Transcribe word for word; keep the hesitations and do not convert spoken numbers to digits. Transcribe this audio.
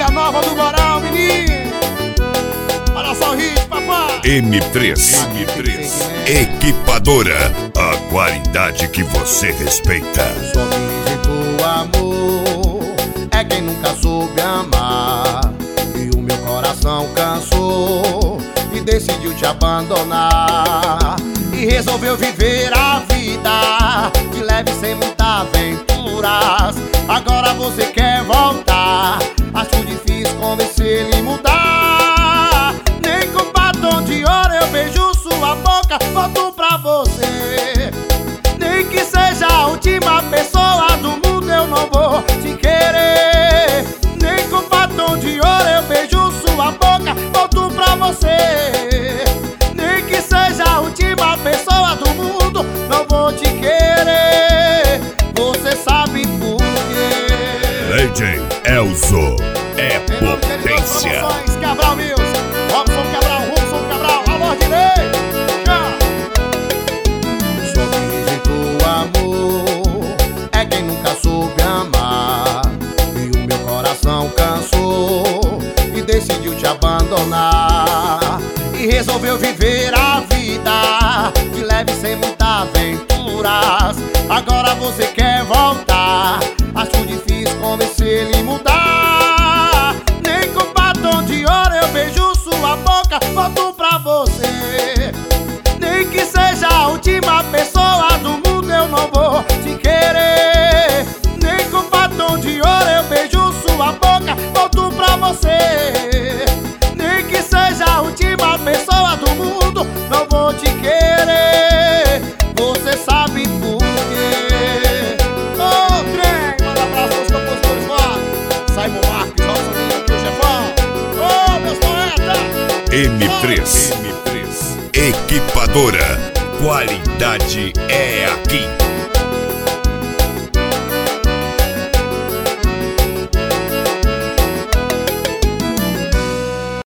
música nova do Moral, menino. Olha só o hit, papai. M três, M três, equipadora, a qualidade que você respeita. Só quem rejeitou amor é quem nunca soube amar. E o meu coração cansou e decidiu te abandonar. E resolveu viver a vida de leve sem muitas aventuras. Agora você quer voltar, acho difícil convencer ele mudar. Nem com batom de ouro eu beijo sua boca, volto pra você. Nem que seja a última pessoa do mundo eu não vou te querer. Nem com batom de ouro eu beijo sua boca, volto pra você. Nem que seja a última pessoa do mundo, não vou te querer. Você sabe por quê. D J Elzo é potência. Cabral Music, Robson Cabral, Robson Cabral, alô Dinei. Só quem rejeitou amor é quem nunca soube amar. E o meu coração cansou e decidiu te abandonar. E resolveu viver a vida de leve sem muitas aventuras. Agora você quer voltar, acho difícil convencer ele mudar. Nem com batom de ouro eu beijo sua boca, volto pra você. Nem que seja a última pessoa do mundo eu não vou te querer. Nem com batom de ouro eu beijo sua boca, volto pra você. Nem que seja a última pessoa do mundo, não vou te querer. Você sabe por quê. Ô, oh, trem, manda abraço aos compositores lá. Simon Marques, nosso amigo aqui, o chefão. Ô, oh, meus poetas. M três, M três, equipadora, qualidade é aqui.